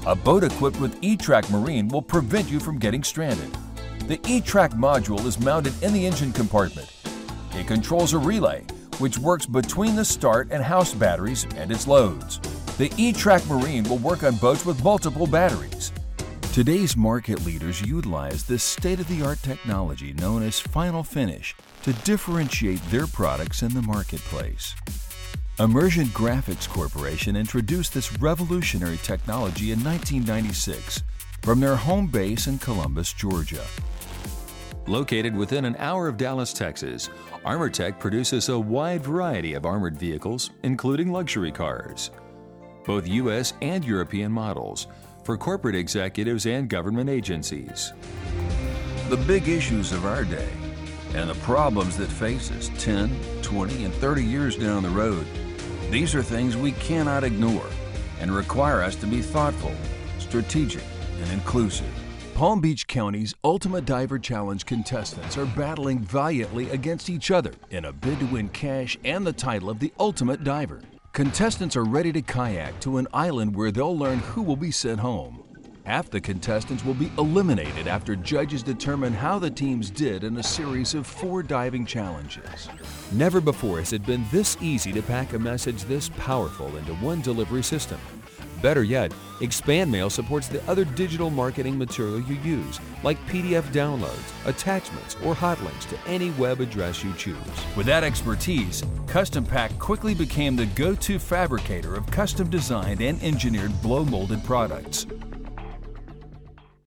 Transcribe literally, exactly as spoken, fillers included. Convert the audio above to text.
A boat equipped with E-Track Marine will prevent you from getting stranded. The E-Track module is mounted in the engine compartment. It controls a relay, which works between the start and house batteries and its loads. The E-Track Marine will work on boats with multiple batteries. Today's market leaders utilize this state-of-the-art technology known as Final Finish to differentiate their products in the marketplace. Immersion Graphics Corporation introduced this revolutionary technology in nineteen ninety-six from their home base in Columbus, Georgia. Located within an hour of Dallas, Texas, Armortech produces a wide variety of armored vehicles, including luxury cars, both U S and European models, for corporate executives and government agencies. The big issues of our day and the problems that face us ten, twenty, and thirty years down the road, these are things we cannot ignore and require us to be thoughtful, strategic, and inclusive. Palm Beach County's Ultimate Diver Challenge contestants are battling valiantly against each other in a bid to win cash and the title of the Ultimate Diver. Contestants are ready to kayak to an island where they'll learn who will be sent home. Half the contestants will be eliminated after judges determine how the teams did in a series of four diving challenges. Never before has it been this easy to pack a message this powerful into one delivery system. Better yet, ExpandMail supports the other digital marketing material you use, like P D F downloads, attachments, or hot links to any web address you choose. With that expertise, Custom Pack quickly became the go-to fabricator of custom designed and engineered blow-molded products.